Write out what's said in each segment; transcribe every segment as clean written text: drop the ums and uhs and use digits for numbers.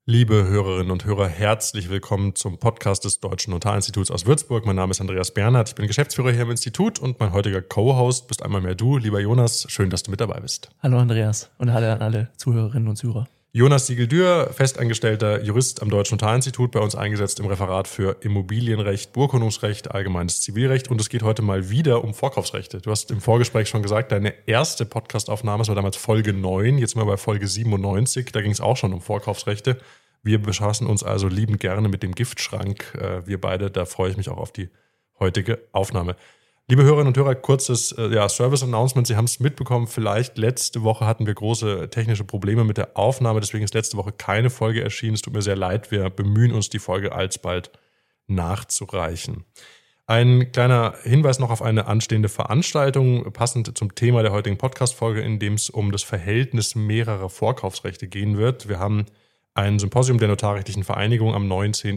Liebe Hörerinnen und Hörer, herzlich willkommen zum Podcast des Deutschen Notarinstituts aus Würzburg. Mein Name ist Andreas Bernhard, ich bin Geschäftsführer hier im Institut und mein heutiger Co-Host bist einmal mehr du, lieber Jonas. Schön, dass du mit dabei bist. Hallo Andreas und hallo an alle Zuhörerinnen und Zuhörer. Jonas Siegel-Dürr, festangestellter Jurist am Deutschen Notarinstitut, bei uns eingesetzt im Referat für Immobilienrecht, Beurkundungsrecht, allgemeines Zivilrecht, und es geht heute mal wieder um Vorkaufsrechte. Du hast im Vorgespräch schon gesagt, deine erste Podcastaufnahme, das war damals Folge 9, jetzt sind wir bei Folge 97, da ging es auch schon um Vorkaufsrechte. Wir befassen uns also liebend gerne mit dem Giftschrank, wir beide, da freue ich mich auch auf die heutige Aufnahme. Liebe Hörerinnen und Hörer, kurzes Service-Announcement. Sie haben es mitbekommen, vielleicht letzte Woche hatten wir große technische Probleme mit der Aufnahme, deswegen ist letzte Woche keine Folge erschienen. Es tut mir sehr leid, wir bemühen uns, die Folge alsbald nachzureichen. Ein kleiner Hinweis noch auf eine anstehende Veranstaltung, passend zum Thema der heutigen Podcast-Folge, in dem es um das Verhältnis mehrerer Vorkaufsrechte gehen wird. Wir haben ein Symposium der Notarrechtlichen Vereinigung am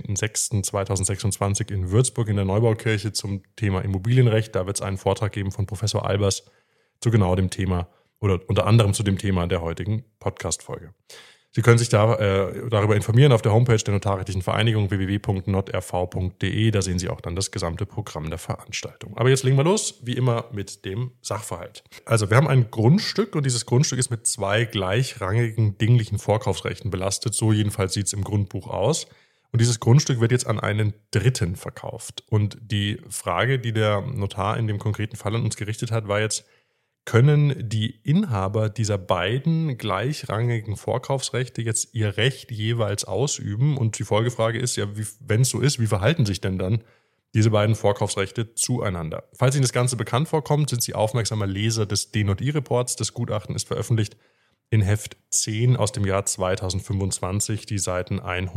19.06.2026 in Würzburg in der Neubaukirche zum Thema Immobilienrecht. Da wird es einen Vortrag geben von Professor Albers zu genau dem Thema oder unter anderem zu dem Thema der heutigen Podcast-Folge. Sie können sich darüber informieren auf der Homepage der Notarrechtlichen Vereinigung www.notrv.de. Da sehen Sie auch dann das gesamte Programm der Veranstaltung. Aber jetzt legen wir los, wie immer, mit dem Sachverhalt. Also wir haben ein Grundstück und dieses Grundstück ist mit 2 gleichrangigen dinglichen Vorkaufsrechten belastet. So jedenfalls sieht es im Grundbuch aus. Und dieses Grundstück wird jetzt an einen Dritten verkauft. Und die Frage, die der Notar in dem konkreten Fall an uns gerichtet hat, war jetzt: Können die Inhaber dieser beiden gleichrangigen Vorkaufsrechte jetzt ihr Recht jeweils ausüben? Und die Folgefrage ist ja, wenn es so ist, wie verhalten sich denn dann diese beiden Vorkaufsrechte zueinander? Falls Ihnen das Ganze bekannt vorkommt, sind Sie aufmerksamer Leser des D&I-Reports. Das Gutachten ist veröffentlicht in Heft 10 aus dem Jahr 2025, die Seiten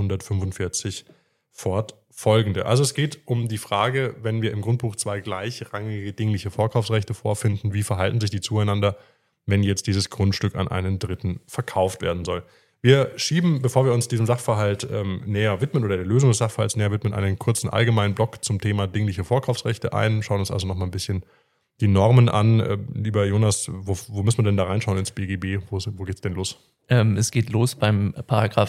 145 fortfolgende. Also es geht um die Frage, wenn wir im Grundbuch 2 gleichrangige dingliche Vorkaufsrechte vorfinden, wie verhalten sich die zueinander, wenn jetzt dieses Grundstück an einen Dritten verkauft werden soll. Wir schieben, bevor wir uns diesem Sachverhalt näher widmen oder der Lösung des Sachverhalts näher widmen, einen kurzen allgemeinen Block zum Thema dingliche Vorkaufsrechte ein, schauen uns also noch mal ein bisschen die Normen an. Lieber Jonas, wo müssen wir denn da reinschauen ins BGB? Wo geht's denn los? Es geht los beim Paragraph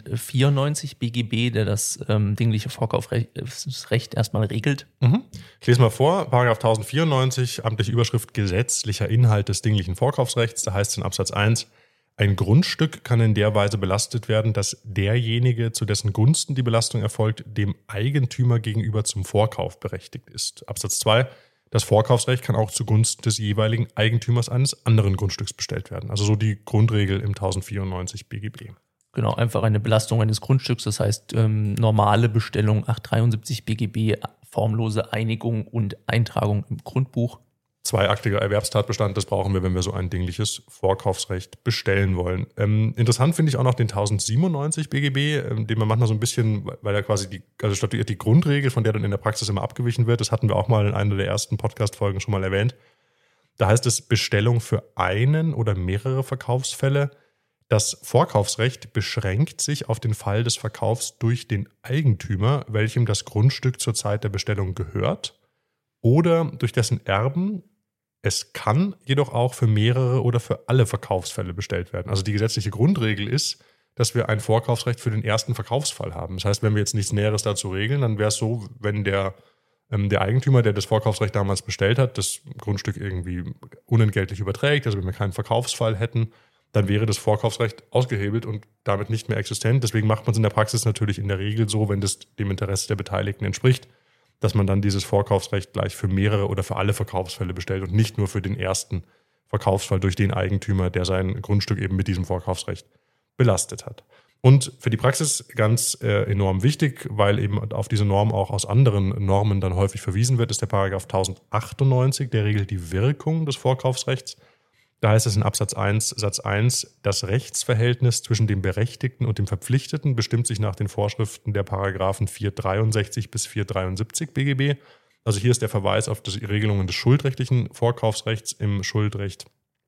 1094 BGB, der das dingliche Vorkaufsrecht erstmal regelt. Ich lese mal vor, Paragraph 1094, amtliche Überschrift gesetzlicher Inhalt des dinglichen Vorkaufsrechts. Da heißt es in Absatz 1, ein Grundstück kann in der Weise belastet werden, dass derjenige, zu dessen Gunsten die Belastung erfolgt, dem Eigentümer gegenüber zum Vorkauf berechtigt ist. Absatz 2, das Vorkaufsrecht kann auch zugunsten des jeweiligen Eigentümers eines anderen Grundstücks bestellt werden. Also so die Grundregel im 1094 BGB. Genau, einfach eine Belastung eines Grundstücks, das heißt normale Bestellung 873 BGB, formlose Einigung und Eintragung im Grundbuch. 2-aktiger Erwerbstatbestand, das brauchen wir, wenn wir so ein dingliches Vorkaufsrecht bestellen wollen. Interessant finde ich auch noch den 1097 BGB, den man manchmal so ein bisschen, weil er quasi statuiert die Grundregel, von der dann in der Praxis immer abgewichen wird. Das hatten wir auch mal in einer der ersten Podcast-Folgen schon mal erwähnt. Da heißt es Bestellung für einen oder mehrere Verkaufsfälle. Das Vorkaufsrecht beschränkt sich auf den Fall des Verkaufs durch den Eigentümer, welchem das Grundstück zur Zeit der Bestellung gehört, oder durch dessen Erben. Es kann jedoch auch für mehrere oder für alle Verkaufsfälle bestellt werden. Also die gesetzliche Grundregel ist, dass wir ein Vorkaufsrecht für den ersten Verkaufsfall haben. Das heißt, wenn wir jetzt nichts Näheres dazu regeln, dann wäre es so, wenn der Eigentümer, der das Vorkaufsrecht damals bestellt hat, das Grundstück irgendwie unentgeltlich überträgt, also wenn wir keinen Verkaufsfall hätten, dann wäre das Vorkaufsrecht ausgehebelt und damit nicht mehr existent. Deswegen macht man es in der Praxis natürlich in der Regel so, wenn das dem Interesse der Beteiligten entspricht, dass man dann dieses Vorkaufsrecht gleich für mehrere oder für alle Verkaufsfälle bestellt und nicht nur für den ersten Verkaufsfall durch den Eigentümer, der sein Grundstück eben mit diesem Vorkaufsrecht belastet hat. Und für die Praxis ganz enorm wichtig, weil eben auf diese Norm auch aus anderen Normen dann häufig verwiesen wird, ist der Paragraph 1098, der regelt die Wirkung des Vorkaufsrechts. Da heißt es in Absatz 1, Satz 1, das Rechtsverhältnis zwischen dem Berechtigten und dem Verpflichteten bestimmt sich nach den Vorschriften der Paragraphen 463 bis 473 BGB. Also hier ist der Verweis auf die Regelungen des schuldrechtlichen Vorkaufsrechts im Schuldrecht,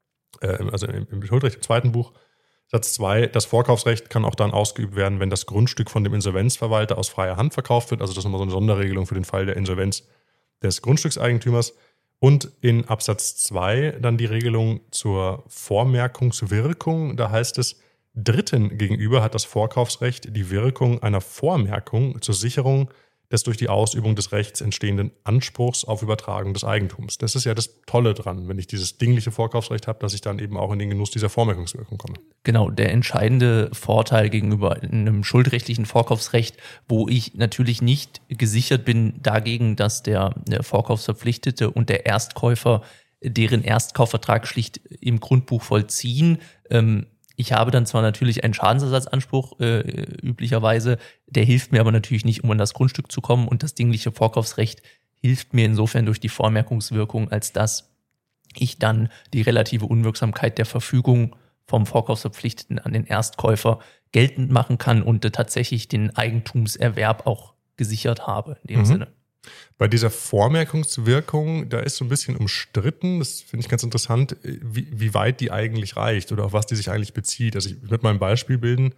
im Schuldrecht im zweiten Buch. Satz 2, das Vorkaufsrecht kann auch dann ausgeübt werden, wenn das Grundstück von dem Insolvenzverwalter aus freier Hand verkauft wird. Also das ist nochmal so eine Sonderregelung für den Fall der Insolvenz des Grundstückseigentümers. Und in Absatz 2 dann die Regelung zur Vormerkungswirkung. Da heißt es, Dritten gegenüber hat das Vorkaufsrecht die Wirkung einer Vormerkung zur Sicherung des durch die Ausübung des Rechts entstehenden Anspruchs auf Übertragung des Eigentums. Das ist ja das Tolle dran, wenn ich dieses dingliche Vorkaufsrecht habe, dass ich dann eben auch in den Genuss dieser Vormerkungswirkung komme. Genau, der entscheidende Vorteil gegenüber einem schuldrechtlichen Vorkaufsrecht, wo ich natürlich nicht gesichert bin dagegen, dass der Vorkaufsverpflichtete und der Erstkäufer deren Erstkaufvertrag schlicht im Grundbuch vollziehen. Ich habe dann zwar natürlich einen Schadensersatzanspruch üblicherweise, der hilft mir aber natürlich nicht, um an das Grundstück zu kommen, und das dingliche Vorkaufsrecht hilft mir insofern durch die Vormerkungswirkung, als dass ich dann die relative Unwirksamkeit der Verfügung vom Vorkaufsverpflichteten an den Erstkäufer geltend machen kann und tatsächlich den Eigentumserwerb auch gesichert habe in dem Sinne. Bei dieser Vormerkungswirkung, da ist so ein bisschen umstritten, das finde ich ganz interessant, wie weit die eigentlich reicht oder auf was die sich eigentlich bezieht. Also ich würde mal ein Beispiel bilden.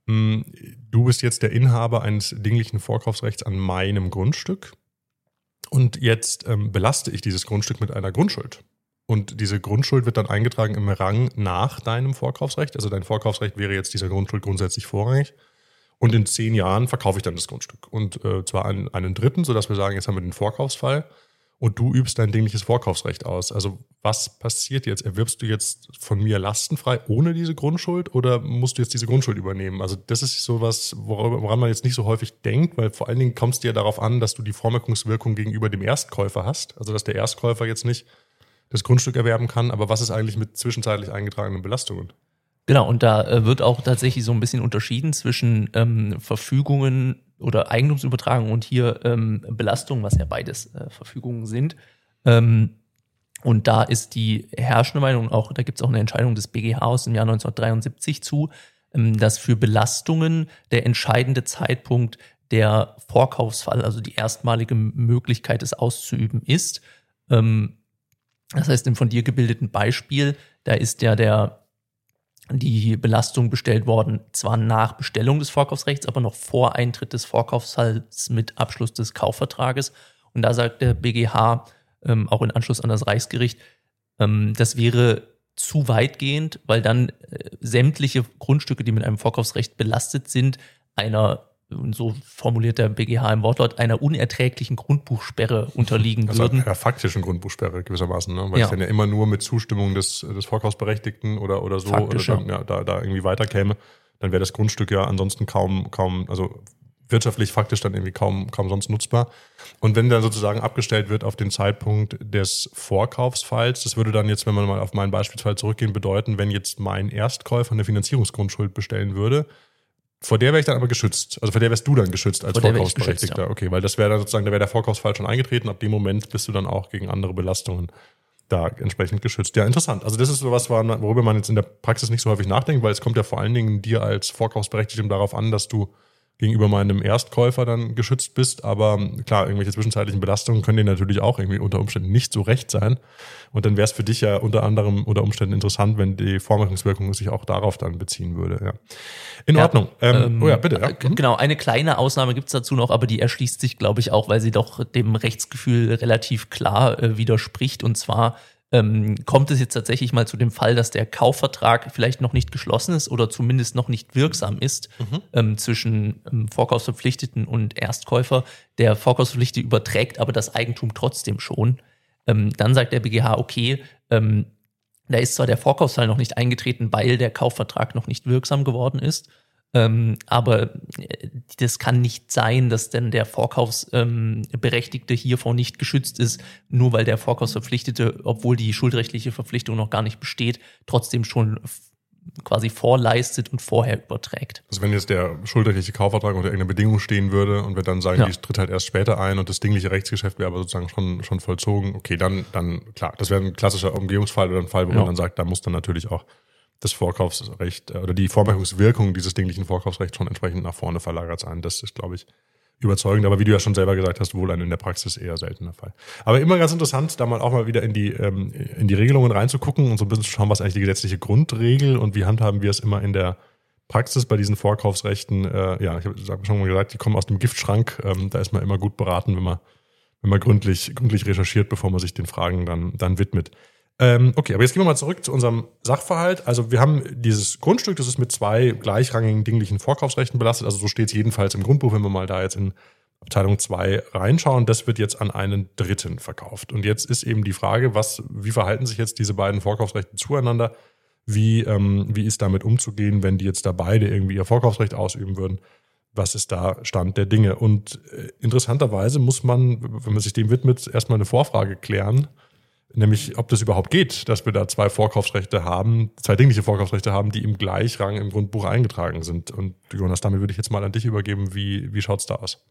Du bist jetzt der Inhaber eines dinglichen Vorkaufsrechts an meinem Grundstück und jetzt belaste ich dieses Grundstück mit einer Grundschuld. Und diese Grundschuld wird dann eingetragen im Rang nach deinem Vorkaufsrecht. Also dein Vorkaufsrecht wäre jetzt dieser Grundschuld grundsätzlich vorrangig. Und in 10 Jahren verkaufe ich dann das Grundstück. Und zwar an einen Dritten, sodass wir sagen, jetzt haben wir den Vorkaufsfall und du übst dein dingliches Vorkaufsrecht aus. Also was passiert jetzt? Erwirbst du jetzt von mir lastenfrei ohne diese Grundschuld oder musst du jetzt diese Grundschuld übernehmen? Also das ist sowas, woran man jetzt nicht so häufig denkt, weil vor allen Dingen kommt es dir darauf an, dass du die Vormerkungswirkung gegenüber dem Erstkäufer hast. Also dass der Erstkäufer jetzt nicht das Grundstück erwerben kann. Aber was ist eigentlich mit zwischenzeitlich eingetragenen Belastungen? Genau, und da wird auch tatsächlich so ein bisschen unterschieden zwischen Verfügungen oder Eigentumsübertragung und hier Belastungen, was ja beides Verfügungen sind. Und da ist die herrschende Meinung, auch da gibt es auch eine Entscheidung des BGH aus dem Jahr 1973 zu, dass für Belastungen der entscheidende Zeitpunkt der Vorkaufsfall, also die erstmalige Möglichkeit, es auszuüben ist. Das heißt, im von dir gebildeten Beispiel, da ist ja die Belastung bestellt worden, zwar nach Bestellung des Vorkaufsrechts, aber noch vor Eintritt des Vorkaufsfalls mit Abschluss des Kaufvertrages. Und da sagt der BGH, auch in Anschluss an das Reichsgericht, das wäre zu weitgehend, weil dann sämtliche Grundstücke, die mit einem Vorkaufsrecht belastet sind, und so formuliert der BGH im Wortlaut, einer unerträglichen Grundbuchsperre unterliegen würden. Also einer faktischen Grundbuchsperre gewissermaßen, ne? Weil es dann ja immer nur mit Zustimmung des Vorkaufsberechtigten oder so Faktisch, oder dann, da irgendwie weiterkäme, dann wäre das Grundstück ja ansonsten kaum, also wirtschaftlich faktisch dann irgendwie kaum sonst nutzbar. Und wenn dann sozusagen abgestellt wird auf den Zeitpunkt des Vorkaufsfalls, das würde dann jetzt, wenn man mal auf meinen Beispielsfall zurückgehen, bedeuten, wenn jetzt mein Erstkäufer eine Finanzierungsgrundschuld bestellen würde, vor der wäre ich dann aber geschützt. Also vor der wärst du dann geschützt als Vorkaufsberechtigter. Ja. Okay, weil das wäre dann sozusagen, da wäre der Vorkaufsfall schon eingetreten. Ab dem Moment bist du dann auch gegen andere Belastungen da entsprechend geschützt. Ja, interessant. Also das ist sowas, worüber man jetzt in der Praxis nicht so häufig nachdenkt, weil es kommt ja vor allen Dingen dir als Vorkaufsberechtigtem darauf an, dass du gegenüber meinem Erstkäufer dann geschützt bist. Aber klar, irgendwelche zwischenzeitlichen Belastungen können dir natürlich auch irgendwie unter Umständen nicht so recht sein. Und dann wäre es für dich ja unter anderem unter Umständen interessant, wenn die Vormerkungswirkung sich auch darauf dann beziehen würde. Ja. In Ordnung. Bitte. Ja. Genau, eine kleine Ausnahme gibt's dazu noch, aber die erschließt sich, glaube ich, auch, weil sie doch dem Rechtsgefühl relativ klar widerspricht. Und zwar kommt es jetzt tatsächlich mal zu dem Fall, dass der Kaufvertrag vielleicht noch nicht geschlossen ist oder zumindest noch nicht wirksam ist zwischen Vorkaufsverpflichteten und Erstkäufer. Der Vorkaufsverpflichtete überträgt aber das Eigentum trotzdem schon. Dann sagt der BGH, okay, da ist zwar der Vorkaufsfall noch nicht eingetreten, weil der Kaufvertrag noch nicht wirksam geworden ist, aber das kann nicht sein, dass denn der Vorkaufsberechtigte hiervon nicht geschützt ist, nur weil der Vorkaufsverpflichtete, obwohl die schuldrechtliche Verpflichtung noch gar nicht besteht, trotzdem schon quasi vorleistet und vorher überträgt. Also wenn jetzt der schuldrechtliche Kaufvertrag unter irgendeiner Bedingung stehen würde und wir dann sagen, die tritt halt erst später ein und das dingliche Rechtsgeschäft wäre aber sozusagen schon vollzogen, okay, dann klar, das wäre ein klassischer Umgehungsfall oder ein Fall, wo man dann sagt, da muss dann natürlich auch das Vorkaufsrecht oder die Vormerkungswirkung dieses dinglichen Vorkaufsrechts schon entsprechend nach vorne verlagert sein. Das ist, glaube ich, überzeugend, aber wie du ja schon selber gesagt hast, wohl ein in der Praxis eher seltener Fall. Aber immer ganz interessant, da mal auch mal wieder in die Regelungen reinzugucken und so ein bisschen zu schauen, was eigentlich die gesetzliche Grundregel und wie handhaben wir es immer in der Praxis bei diesen Vorkaufsrechten. Ich habe schon mal gesagt, die kommen aus dem Giftschrank. Da ist man immer gut beraten, wenn man gründlich recherchiert, bevor man sich den Fragen dann widmet. Okay, aber jetzt gehen wir mal zurück zu unserem Sachverhalt. Also wir haben dieses Grundstück, das ist mit 2 gleichrangigen dinglichen Vorkaufsrechten belastet. Also so steht es jedenfalls im Grundbuch, wenn wir mal da jetzt in Abteilung 2 reinschauen. Das wird jetzt an einen Dritten verkauft. Und jetzt ist eben die Frage, wie verhalten sich jetzt diese beiden Vorkaufsrechte zueinander? Wie ist damit umzugehen, wenn die jetzt da beide irgendwie ihr Vorkaufsrecht ausüben würden? Was ist da Stand der Dinge? Und interessanterweise muss man, wenn man sich dem widmet, erstmal eine Vorfrage klären. Nämlich, ob das überhaupt geht, dass wir da 2 dingliche Vorkaufsrechte haben, die im Gleichrang im Grundbuch eingetragen sind. Und Jonas, damit würde ich jetzt mal an dich übergeben. Wie schaut's da aus?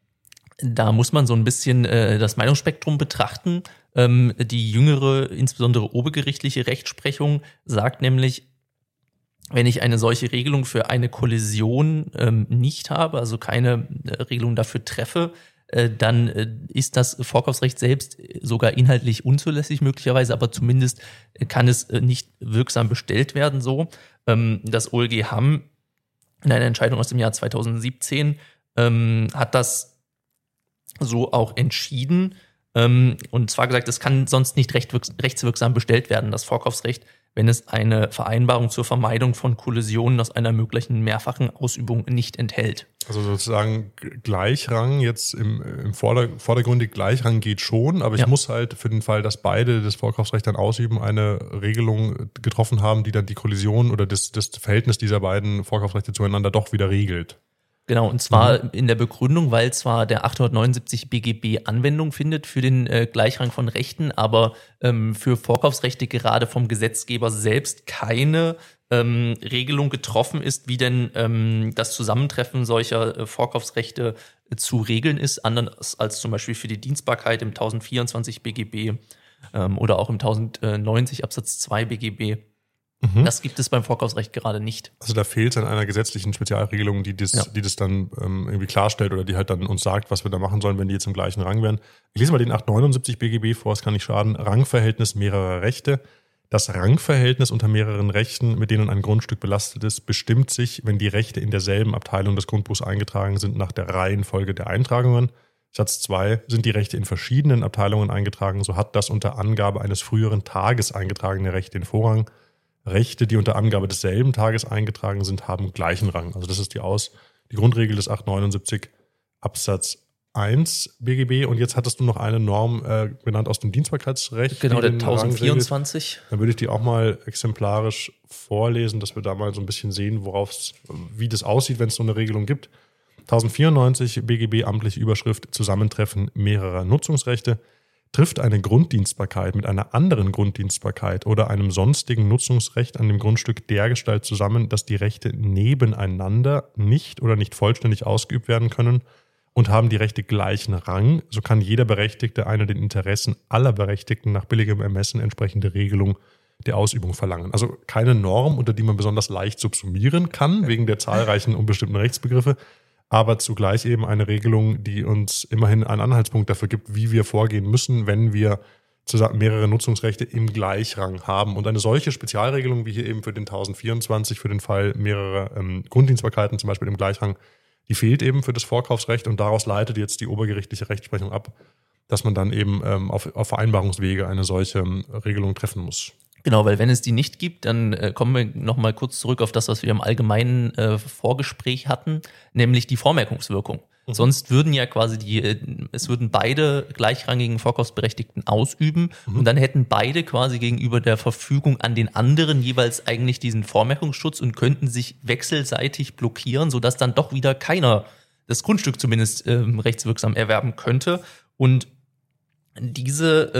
Da muss man so ein bisschen das Meinungsspektrum betrachten. Die jüngere, insbesondere obergerichtliche Rechtsprechung sagt nämlich, wenn ich eine solche Regelung für eine Kollision nicht habe, also keine Regelung dafür treffe, dann ist das Vorkaufsrecht selbst sogar inhaltlich unzulässig möglicherweise, aber zumindest kann es nicht wirksam bestellt werden so. Das OLG Hamm in einer Entscheidung aus dem Jahr 2017 hat das so auch entschieden und zwar gesagt, es kann sonst nicht rechtswirksam bestellt werden, das Vorkaufsrecht, wenn es eine Vereinbarung zur Vermeidung von Kollisionen aus einer möglichen mehrfachen Ausübung nicht enthält. Also sozusagen Gleichrang jetzt im vordergründig Gleichrang geht schon, aber ich muss halt für den Fall, dass beide das Vorkaufsrecht dann ausüben, eine Regelung getroffen haben, die dann die Kollision oder das Verhältnis dieser beiden Vorkaufsrechte zueinander doch wieder regelt. Genau, und zwar in der Begründung, weil zwar der 879 BGB Anwendung findet für den Gleichrang von Rechten, aber für Vorkaufsrechte gerade vom Gesetzgeber selbst keine Regelung getroffen ist, wie denn das Zusammentreffen solcher Vorkaufsrechte zu regeln ist, anders als zum Beispiel für die Dienstbarkeit im 1024 BGB oder auch im 1090 Absatz 2 BGB. Das gibt es beim Vorkaufsrecht gerade nicht. Also da fehlt es an einer gesetzlichen Spezialregelung, die das dann irgendwie klarstellt oder die halt dann uns sagt, was wir da machen sollen, wenn die jetzt im gleichen Rang wären. Ich lese mal den 879 BGB vor, es kann nicht schaden. Rangverhältnis mehrerer Rechte. Das Rangverhältnis unter mehreren Rechten, mit denen ein Grundstück belastet ist, bestimmt sich, wenn die Rechte in derselben Abteilung des Grundbuchs eingetragen sind, nach der Reihenfolge der Eintragungen. Satz 2, sind die Rechte in verschiedenen Abteilungen eingetragen, so hat das unter Angabe eines früheren Tages eingetragene Recht den Vorrang. Rechte, die unter Angabe desselben Tages eingetragen sind, haben gleichen Rang. Also das ist die Grundregel des 879 Absatz 1 BGB. Und jetzt hattest du noch eine Norm genannt aus dem Dienstbarkeitsrecht. Genau, der 1024. Dann würde ich die auch mal exemplarisch vorlesen, dass wir da mal so ein bisschen sehen, wie das aussieht, wenn es so eine Regelung gibt. 1094 BGB amtliche Überschrift Zusammentreffen mehrerer Nutzungsrechte. Trifft eine Grunddienstbarkeit mit einer anderen Grunddienstbarkeit oder einem sonstigen Nutzungsrecht an dem Grundstück dergestalt zusammen, dass die Rechte nebeneinander nicht oder nicht vollständig ausgeübt werden können und haben die Rechte gleichen Rang, so kann jeder Berechtigte eine den Interessen aller Berechtigten nach billigem Ermessen entsprechende Regelung der Ausübung verlangen. Also keine Norm, unter die man besonders leicht subsumieren kann, wegen der zahlreichen unbestimmten Rechtsbegriffe, aber zugleich eben eine Regelung, die uns immerhin einen Anhaltspunkt dafür gibt, wie wir vorgehen müssen, wenn wir mehrere Nutzungsrechte im Gleichrang haben. Und eine solche Spezialregelung, wie hier eben für den 1024, für den Fall mehrerer Grunddienstbarkeiten, zum Beispiel im Gleichrang, die fehlt eben für das Vorkaufsrecht und daraus leitet jetzt die obergerichtliche Rechtsprechung ab, dass man dann eben auf Vereinbarungswege eine solche Regelung treffen muss. Genau, weil wenn es die nicht gibt, dann kommen wir nochmal kurz zurück auf das, was wir im allgemeinen Vorgespräch hatten, nämlich die Vormerkungswirkung. Sonst würden ja quasi es würden beide gleichrangigen Vorkaufsberechtigten ausüben und dann hätten beide quasi gegenüber der Verfügung an den anderen jeweils eigentlich diesen Vormerkungsschutz und könnten sich wechselseitig blockieren, sodass dann doch wieder keiner das Grundstück zumindest rechtswirksam erwerben könnte. Und diese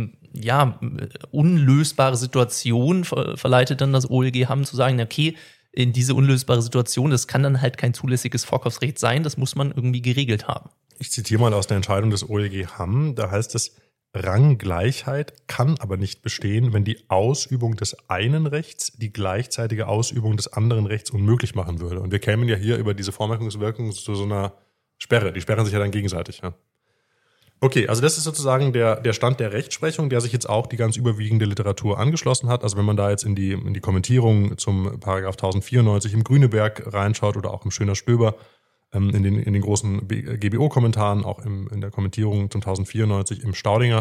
unlösbare Situation verleitet dann das OLG Hamm zu sagen, okay, in diese unlösbare Situation, das kann dann halt kein zulässiges Vorkaufsrecht sein, das muss man irgendwie geregelt haben. Ich zitiere mal aus der Entscheidung des OLG Hamm, da heißt es, Ranggleichheit kann aber nicht bestehen, wenn die Ausübung des einen Rechts die gleichzeitige Ausübung des anderen Rechts unmöglich machen würde. Und wir kämen ja hier über diese Vormerkungswirkung zu so einer Sperre. Die sperren sich ja dann gegenseitig, ja. Okay, also das ist sozusagen der Stand der Rechtsprechung, der sich jetzt auch die ganz überwiegende Literatur angeschlossen hat. Also wenn man da jetzt in die Kommentierung zum Paragraph 1094 im Grüneberg reinschaut oder auch im Schöner Stöber, in den großen GBO-Kommentaren, auch in der Kommentierung zum 1094 im Staudinger,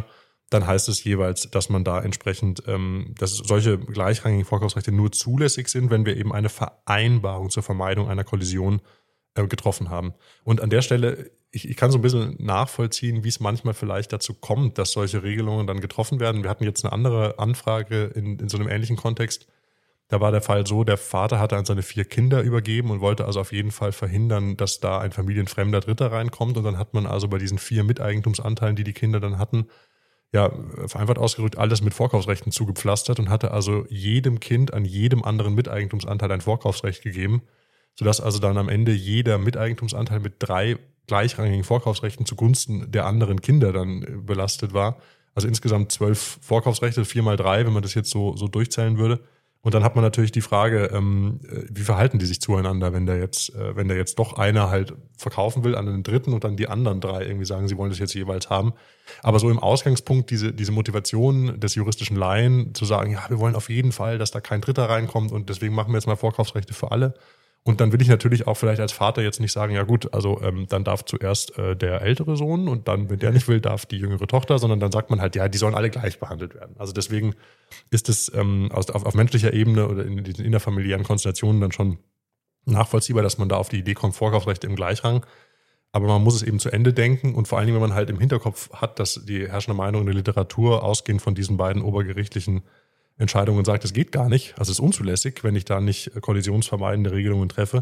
dann heißt es jeweils, dass man da entsprechend, dass solche gleichrangigen Vorkaufsrechte nur zulässig sind, wenn wir eben eine Vereinbarung zur Vermeidung einer Kollision getroffen haben. Und an der Stelle, ich kann so ein bisschen nachvollziehen, wie es manchmal vielleicht dazu kommt, dass solche Regelungen dann getroffen werden. Wir hatten jetzt eine andere Anfrage in so einem ähnlichen Kontext. Da war der Fall so, der Vater hatte an seine 4 Kinder übergeben und wollte also auf jeden Fall verhindern, dass da ein familienfremder Dritter reinkommt. Und dann hat man also bei diesen 4 Miteigentumsanteilen, die Kinder dann hatten, ja, vereinfacht ausgedrückt, alles mit Vorkaufsrechten zugepflastert und hatte also jedem Kind an jedem anderen Miteigentumsanteil ein Vorkaufsrecht gegeben, sodass also dann am Ende jeder Miteigentumsanteil mit 3 gleichrangigen Vorkaufsrechten zugunsten der anderen Kinder dann belastet war. Also insgesamt 12 Vorkaufsrechte, 4 mal 3, wenn man das jetzt so durchzählen würde. Und dann hat man natürlich die Frage, wie verhalten die sich zueinander, wenn der jetzt doch einer halt verkaufen will an den Dritten und dann die anderen 3 irgendwie sagen, sie wollen das jetzt jeweils haben. Aber so im Ausgangspunkt diese Motivation des juristischen Laien zu sagen, ja, wir wollen auf jeden Fall, dass da kein Dritter reinkommt und deswegen machen wir jetzt mal Vorkaufsrechte für alle. Und dann will ich natürlich auch vielleicht als Vater jetzt nicht sagen, ja gut, also dann darf zuerst der ältere Sohn und dann, wenn der nicht will, darf die jüngere Tochter, sondern dann sagt man halt, ja, die sollen alle gleich behandelt werden. Also deswegen ist es auf menschlicher Ebene oder in diesen innerfamiliären Konstellationen dann schon nachvollziehbar, dass man da auf die Idee kommt, Vorkaufsrechte im Gleichrang. Aber man muss es eben zu Ende denken und vor allen Dingen, wenn man halt im Hinterkopf hat, dass die herrschende Meinung in der Literatur ausgehend von diesen beiden obergerichtlichen Entscheidungen sagt, es geht gar nicht, also es ist unzulässig, wenn ich da nicht kollisionsvermeidende Regelungen treffe,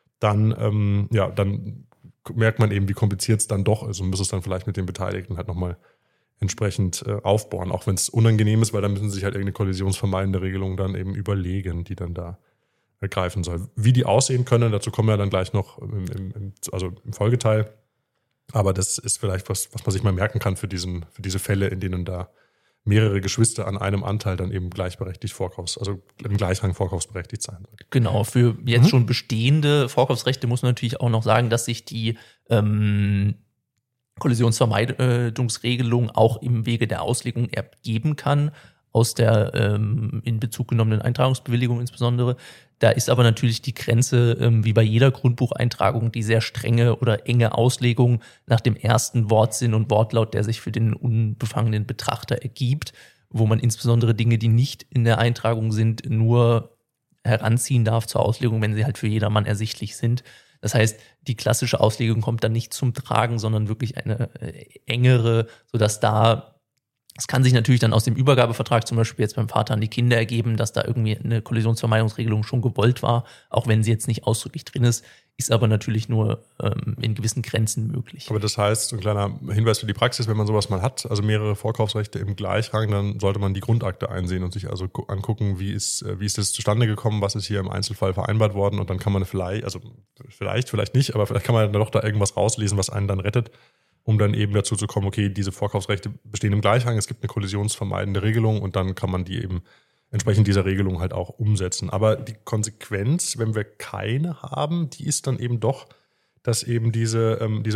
dann merkt man eben, wie kompliziert es dann doch ist und muss es dann vielleicht mit den Beteiligten halt nochmal entsprechend aufbohren, auch wenn es unangenehm ist, weil dann müssen sie sich halt irgendeine kollisionsvermeidende Regelung dann eben überlegen, die dann da greifen soll. Wie die aussehen können, dazu kommen wir dann gleich noch im Folgeteil, aber das ist vielleicht was man sich mal merken kann für diese Fälle, in denen da mehrere Geschwister an einem Anteil dann eben gleichberechtigt im Gleichrang vorkaufsberechtigt sein soll. Genau, für jetzt schon bestehende Vorkaufsrechte muss man natürlich auch noch sagen, dass sich die Kollisionsvermeidungsregelung auch im Wege der Auslegung ergeben kann, aus der in Bezug genommenen Eintragungsbewilligung insbesondere. Da ist aber natürlich die Grenze, wie bei jeder Grundbucheintragung, die sehr strenge oder enge Auslegung nach dem ersten Wortsinn und Wortlaut, der sich für den unbefangenen Betrachter ergibt, wo man insbesondere Dinge, die nicht in der Eintragung sind, nur heranziehen darf zur Auslegung, wenn sie halt für jedermann ersichtlich sind. Das heißt, die klassische Auslegung kommt dann nicht zum Tragen, sondern wirklich eine engere, sodass es kann sich natürlich dann aus dem Übergabevertrag zum Beispiel jetzt beim Vater an die Kinder ergeben, dass da irgendwie eine Kollisionsvermeidungsregelung schon gewollt war, auch wenn sie jetzt nicht ausdrücklich drin ist aber natürlich nur in gewissen Grenzen möglich. Aber das heißt, ein kleiner Hinweis für die Praxis, wenn man sowas mal hat, also mehrere Vorkaufsrechte im Gleichrang, dann sollte man die Grundakte einsehen und sich also angucken, wie ist das zustande gekommen, was ist hier im Einzelfall vereinbart worden und dann kann man vielleicht nicht, aber vielleicht kann man dann doch da irgendwas rauslesen, was einen dann rettet, um dann eben dazu zu kommen, okay, diese Vorkaufsrechte bestehen im Gleichrang, es gibt eine kollisionsvermeidende Regelung und dann kann man die eben entsprechend dieser Regelung halt auch umsetzen. Aber die Konsequenz, wenn wir keine haben, die ist dann eben doch, dass eben diese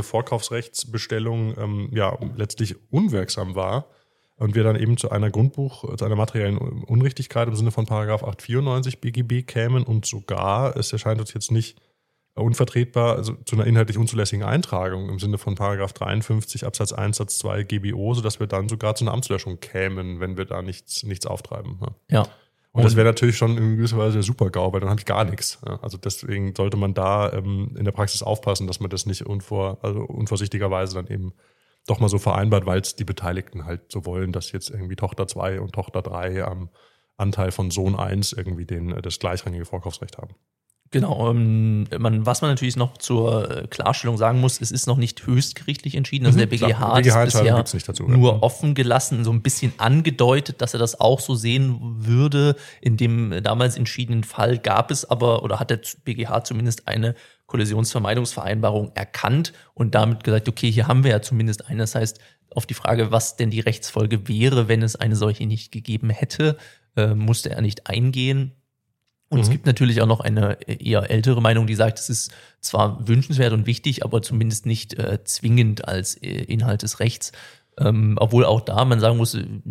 Vorkaufsrechtsbestellung letztlich unwirksam war und wir dann eben zu einer materiellen Unrichtigkeit im Sinne von Paragraph 894 BGB kämen und sogar, es erscheint uns jetzt nicht unvertretbar, also zu einer inhaltlich unzulässigen Eintragung im Sinne von Paragraph 53 Absatz 1 Satz 2 GBO, sodass wir dann sogar zu einer Amtslöschung kämen, wenn wir da nichts auftreiben. Ja. Und das wäre natürlich schon in gewisser Weise super-GAU, weil dann habe ich gar nichts. Also deswegen sollte man da in der Praxis aufpassen, dass man das nicht unvorsichtigerweise dann eben doch mal so vereinbart, weil es die Beteiligten halt so wollen, dass jetzt irgendwie Tochter 2 und Tochter 3 am Anteil von Sohn 1 irgendwie das gleichrangige Vorkaufsrecht haben. Genau, was man natürlich noch zur Klarstellung sagen muss, es ist noch nicht höchstgerichtlich entschieden. Also der BGH hat es bisher nur offen gelassen, so ein bisschen angedeutet, dass er das auch so sehen würde. In dem damals entschiedenen Fall gab es aber, oder hat der BGH zumindest eine Kollisionsvermeidungsvereinbarung erkannt und damit gesagt, okay, hier haben wir ja zumindest eine. Das heißt, auf die Frage, was denn die Rechtsfolge wäre, wenn es eine solche nicht gegeben hätte, musste er nicht eingehen. Und es gibt natürlich auch noch eine eher ältere Meinung, die sagt, es ist zwar wünschenswert und wichtig, aber zumindest nicht zwingend als Inhalt des Rechts. Obwohl auch da man sagen muss,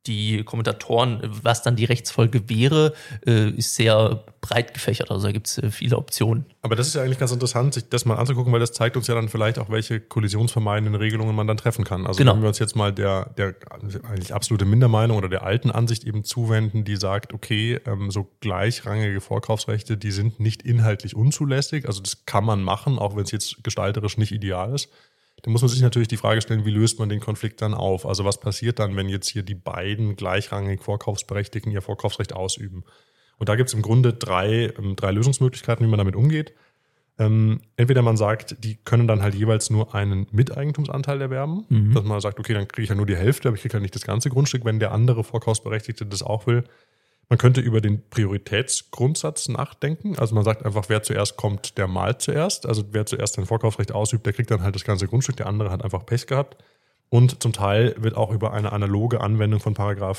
die Kommentatoren, was dann die Rechtsfolge wäre, ist sehr breit gefächert. Also da gibt es viele Optionen. Aber das ist ja eigentlich ganz interessant, sich das mal anzugucken, weil das zeigt uns ja dann vielleicht auch, welche kollisionsvermeidenden Regelungen man dann treffen kann. Also wenn wir uns jetzt mal der eigentlich absolute Mindermeinung oder der alten Ansicht eben zuwenden, die sagt, okay, so gleichrangige Vorkaufsrechte, die sind nicht inhaltlich unzulässig. Also das kann man machen, auch wenn es jetzt gestalterisch nicht ideal ist. Da muss man sich natürlich die Frage stellen, wie löst man den Konflikt dann auf? Also was passiert dann, wenn jetzt hier die beiden gleichrangig Vorkaufsberechtigten ihr Vorkaufsrecht ausüben? Und da gibt es im Grunde drei Lösungsmöglichkeiten, wie man damit umgeht. Entweder man sagt, die können dann halt jeweils nur einen Miteigentumsanteil erwerben, dass man sagt, okay, dann kriege ich ja nur die Hälfte, aber ich kriege halt nicht das ganze Grundstück, wenn der andere Vorkaufsberechtigte das auch will. Man könnte über den Prioritätsgrundsatz nachdenken. Also man sagt einfach, wer zuerst kommt, der malt zuerst. Also wer zuerst sein Vorkaufsrecht ausübt, der kriegt dann halt das ganze Grundstück, der andere hat einfach Pech gehabt. Und zum Teil wird auch über eine analoge Anwendung von Paragraph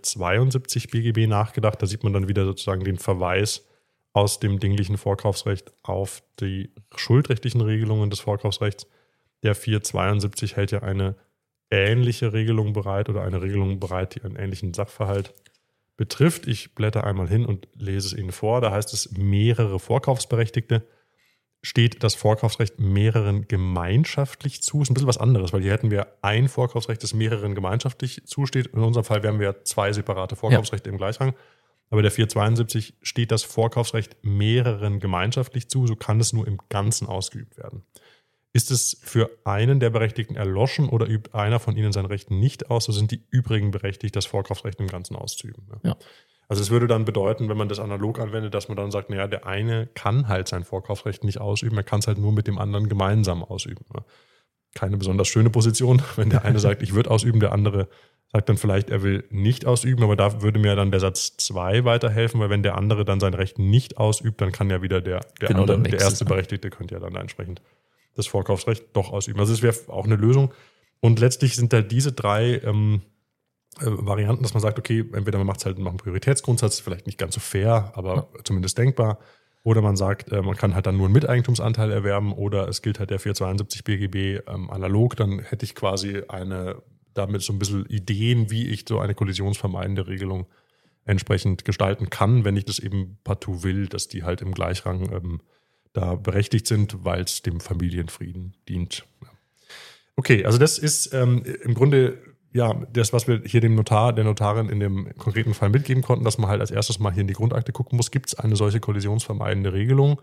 472 BGB nachgedacht. Da sieht man dann wieder sozusagen den Verweis aus dem dinglichen Vorkaufsrecht auf die schuldrechtlichen Regelungen des Vorkaufsrechts. Der 472 hält ja eine ähnliche Regelung bereit oder eine Regelung bereit, die einen ähnlichen Sachverhalt betrifft. Ich blätter einmal hin und lese es Ihnen vor. Da heißt es, mehrere Vorkaufsberechtigte. Steht das Vorkaufsrecht mehreren gemeinschaftlich zu? Ist ein bisschen was anderes, weil hier hätten wir ein Vorkaufsrecht, das mehreren gemeinschaftlich zusteht. In unserem Fall wären wir zwei separate Vorkaufsrechte im Gleichrang. Aber der 472 steht das Vorkaufsrecht mehreren gemeinschaftlich zu. So kann es nur im Ganzen ausgeübt werden. Ist es für einen der Berechtigten erloschen oder übt einer von ihnen sein Recht nicht aus, so sind die übrigen berechtigt, das Vorkaufsrecht im Ganzen auszuüben. Ja. Also es würde dann bedeuten, wenn man das analog anwendet, dass man dann sagt, naja, der eine kann halt sein Vorkaufsrecht nicht ausüben, er kann es halt nur mit dem anderen gemeinsam ausüben. Keine besonders schöne Position, wenn der eine sagt, ich würde ausüben, der andere sagt dann vielleicht, er will nicht ausüben, aber da würde mir dann der Satz 2 weiterhelfen, weil wenn der andere dann sein Recht nicht ausübt, dann kann ja wieder der erste Berechtigte könnte ja dann entsprechend das Vorkaufsrecht doch ausüben. Also es wäre auch eine Lösung. Und letztlich sind da diese drei Varianten, dass man sagt, okay, entweder man macht es halt nach einem Prioritätsgrundsatz, vielleicht nicht ganz so fair, aber zumindest denkbar. Oder man sagt, man kann halt dann nur einen Miteigentumsanteil erwerben oder es gilt halt der 472 BGB analog. Dann hätte ich quasi damit so ein bisschen Ideen, wie ich so eine kollisionsvermeidende Regelung entsprechend gestalten kann, wenn ich das eben partout will, dass die halt im Gleichrang da berechtigt sind, weil es dem Familienfrieden dient. Okay, also das ist im Grunde das, was wir hier dem Notar, der Notarin in dem konkreten Fall mitgeben konnten, dass man halt als erstes mal hier in die Grundakte gucken muss, gibt es eine solche kollisionsvermeidende Regelung?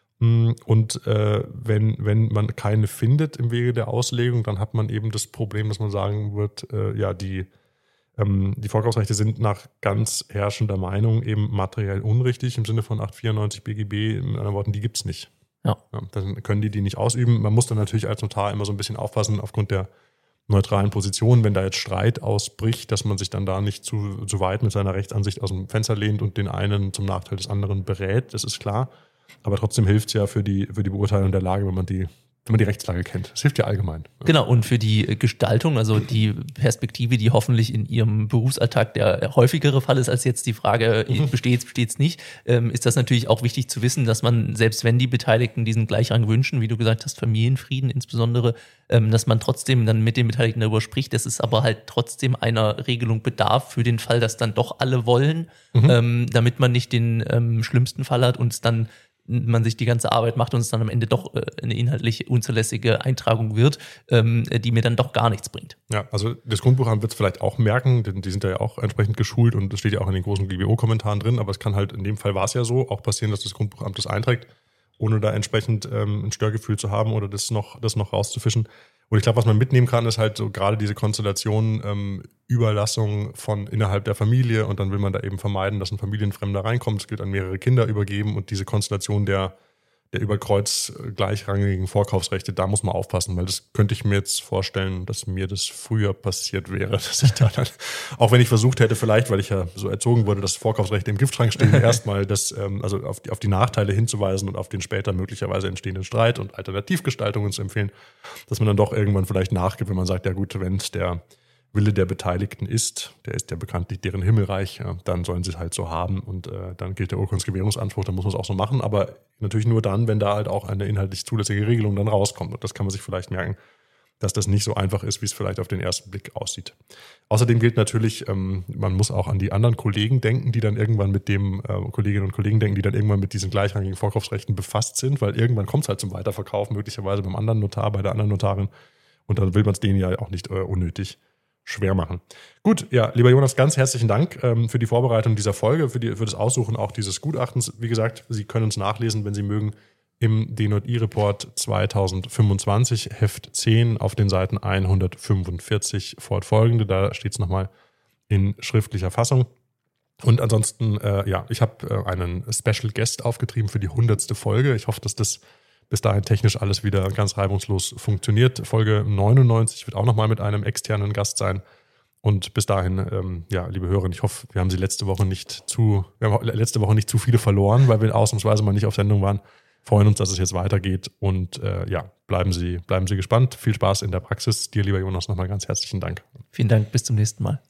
Und wenn man keine findet im Wege der Auslegung, dann hat man eben das Problem, dass man sagen wird, die Vorkaufsrechte sind nach ganz herrschender Meinung eben materiell unrichtig im Sinne von 894 BGB, in anderen Worten, die gibt es nicht. Ja, dann können die nicht ausüben. Man muss dann natürlich als Notar immer so ein bisschen aufpassen, aufgrund der neutralen Position, wenn da jetzt Streit ausbricht, dass man sich dann da nicht zu weit mit seiner Rechtsansicht aus dem Fenster lehnt und den einen zum Nachteil des anderen berät, das ist klar. Aber trotzdem hilft es ja für die Beurteilung der Lage, wenn man die Rechtslage kennt. Das hilft ja allgemein. Genau, und für die Gestaltung, also die Perspektive, die hoffentlich in Ihrem Berufsalltag der häufigere Fall ist, als jetzt die Frage, besteht's nicht, ist das natürlich auch wichtig zu wissen, dass man, selbst wenn die Beteiligten diesen Gleichrang wünschen, wie du gesagt hast, Familienfrieden insbesondere, dass man trotzdem dann mit den Beteiligten darüber spricht, dass es aber halt trotzdem einer Regelung bedarf für den Fall, dass dann doch alle wollen, damit man nicht den schlimmsten Fall hat und es dann man sich die ganze Arbeit macht und es dann am Ende doch eine inhaltlich unzulässige Eintragung wird, die mir dann doch gar nichts bringt. Ja, also das Grundbuchamt wird es vielleicht auch merken, denn die sind ja auch entsprechend geschult und das steht ja auch in den großen GWO-Kommentaren drin, aber es kann halt, in dem Fall war es ja so, auch passieren, dass das Grundbuchamt das einträgt, ohne da entsprechend ein Störgefühl zu haben oder das noch rauszufischen. Und ich glaube, was man mitnehmen kann, ist halt so gerade diese Konstellation Überlassung von innerhalb der Familie und dann will man da eben vermeiden, dass ein Familienfremder reinkommt. Es gilt an mehrere Kinder übergeben und diese Konstellation der überkreuz gleichrangigen Vorkaufsrechte, da muss man aufpassen, weil das könnte ich mir jetzt vorstellen, dass mir das früher passiert wäre, dass ich da dann, auch wenn ich versucht hätte, vielleicht, weil ich ja so erzogen wurde, dass Vorkaufsrechte im Giftschrank stehen, erstmal also auf die Nachteile hinzuweisen und auf den später möglicherweise entstehenden Streit und Alternativgestaltungen zu empfehlen, dass man dann doch irgendwann vielleicht nachgibt, wenn man sagt, ja gut, wenn es der Wille der Beteiligten ist, der ist ja bekanntlich deren Himmelreich, ja, dann sollen sie es halt so haben und dann gilt der Urkundsgewährungsanspruch, dann muss man es auch so machen, aber natürlich nur dann, wenn da halt auch eine inhaltlich zulässige Regelung dann rauskommt und das kann man sich vielleicht merken, dass das nicht so einfach ist, wie es vielleicht auf den ersten Blick aussieht. Außerdem gilt natürlich, man muss auch an die anderen Kollegen denken, die dann irgendwann mit dem Kolleginnen und Kollegen denken, die dann irgendwann mit diesen gleichrangigen Vorkaufsrechten befasst sind, weil irgendwann kommt es halt zum Weiterverkauf, möglicherweise beim anderen Notar, bei der anderen Notarin. Und dann will man es denen ja auch nicht unnötig schwer machen. Gut, ja, lieber Jonas, ganz herzlichen Dank für die Vorbereitung dieser Folge, für das Aussuchen auch dieses Gutachtens. Wie gesagt, Sie können es nachlesen, wenn Sie mögen, im D&I-Report 2025, Heft 10 auf den Seiten 145 fortfolgende. Da steht es nochmal in schriftlicher Fassung. Und ansonsten, ich habe einen Special Guest aufgetrieben für die 100. Folge. Ich hoffe, dass das bis dahin technisch alles wieder ganz reibungslos funktioniert. Folge 99 wird auch nochmal mit einem externen Gast sein. Und bis dahin, liebe Hörerinnen, ich hoffe, wir haben letzte Woche nicht zu viele verloren, weil wir ausnahmsweise mal nicht auf Sendung waren. Freuen uns, dass es jetzt weitergeht und bleiben Sie gespannt. Viel Spaß in der Praxis. Dir, lieber Jonas, nochmal ganz herzlichen Dank. Vielen Dank, bis zum nächsten Mal.